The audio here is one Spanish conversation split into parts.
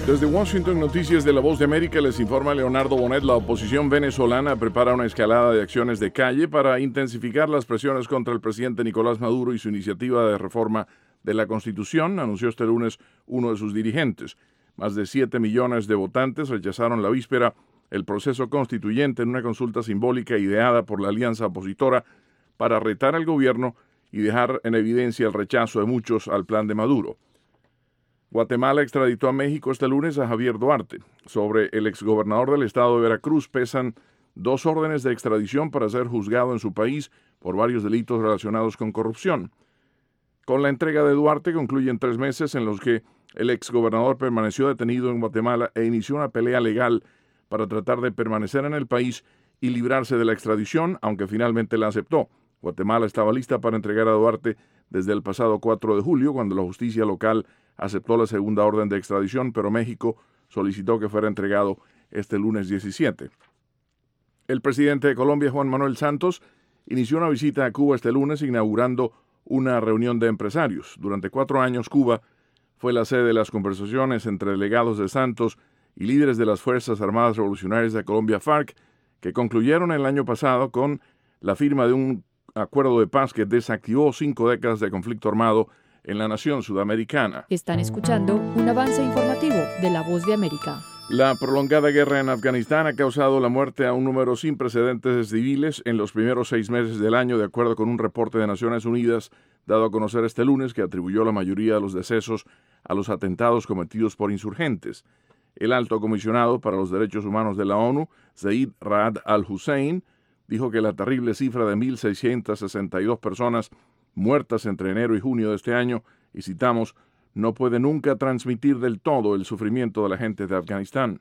Desde Washington, Noticias de La Voz de América, les informa Leonardo Bonet. La oposición venezolana prepara una escalada de acciones de calle para intensificar las presiones contra el presidente Nicolás Maduro y su iniciativa de reforma de la Constitución, anunció este lunes uno de sus dirigentes. Más de 7 millones de votantes rechazaron la víspera el proceso constituyente en una consulta simbólica ideada por la alianza opositora para retar al gobierno y dejar en evidencia el rechazo de muchos al plan de Maduro. Guatemala extraditó a México este lunes a Javier Duarte. Sobre el exgobernador del estado de Veracruz pesan 2 órdenes de extradición para ser juzgado en su país por varios delitos relacionados con corrupción. Con la entrega de Duarte concluyen 3 meses en los que el exgobernador permaneció detenido en Guatemala e inició una pelea legal para tratar de permanecer en el país y librarse de la extradición, aunque finalmente la aceptó. Guatemala estaba lista para entregar a Duarte desde el pasado 4 de julio, cuando la justicia local aceptó la segunda orden de extradición, pero México solicitó que fuera entregado este lunes 17. El presidente de Colombia, Juan Manuel Santos, inició una visita a Cuba este lunes, inaugurando una reunión de empresarios. Durante 4 años, Cuba fue la sede de las conversaciones entre delegados de Santos y líderes de las Fuerzas Armadas Revolucionarias de Colombia, FARC, que concluyeron el año pasado con la firma de un acuerdo de paz que desactivó 5 décadas de conflicto armado en la nación sudamericana. Están escuchando un avance informativo de La Voz de América. La prolongada guerra en Afganistán ha causado la muerte a un número sin precedentes de civiles en los primeros 6 meses del año, de acuerdo con un reporte de Naciones Unidas dado a conocer este lunes, que atribuyó la mayoría de los decesos a los atentados cometidos por insurgentes. El alto comisionado para los derechos humanos de la ONU, Zeid Ra'ad al-Hussein, dijo que la terrible cifra de 1.662 personas muertas entre enero y junio de este año, y citamos, no puede nunca transmitir del todo el sufrimiento de la gente de Afganistán.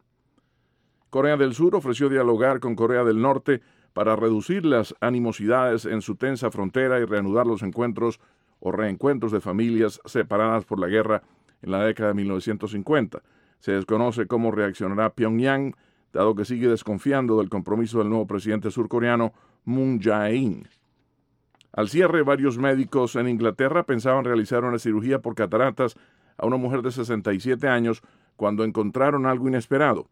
Corea del Sur ofreció dialogar con Corea del Norte para reducir las animosidades en su tensa frontera y reanudar los encuentros o reencuentros de familias separadas por la guerra en la década de 1950. Se desconoce cómo reaccionará Pyongyang, dado que sigue desconfiando del compromiso del nuevo presidente surcoreano Moon Jae-in. Al cierre, varios médicos en Inglaterra pensaban realizar una cirugía por cataratas a una mujer de 67 años cuando encontraron algo inesperado: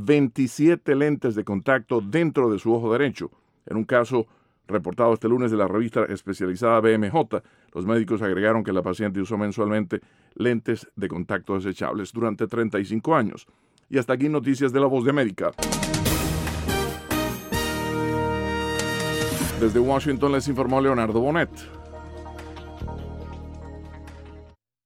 27 lentes de contacto dentro de su ojo derecho. En un caso reportado este lunes de la revista especializada BMJ, los médicos agregaron que la paciente usó mensualmente lentes de contacto desechables durante 35 años. Y hasta aquí Noticias de La Voz de América. Desde Washington les informó Leonardo Bonet.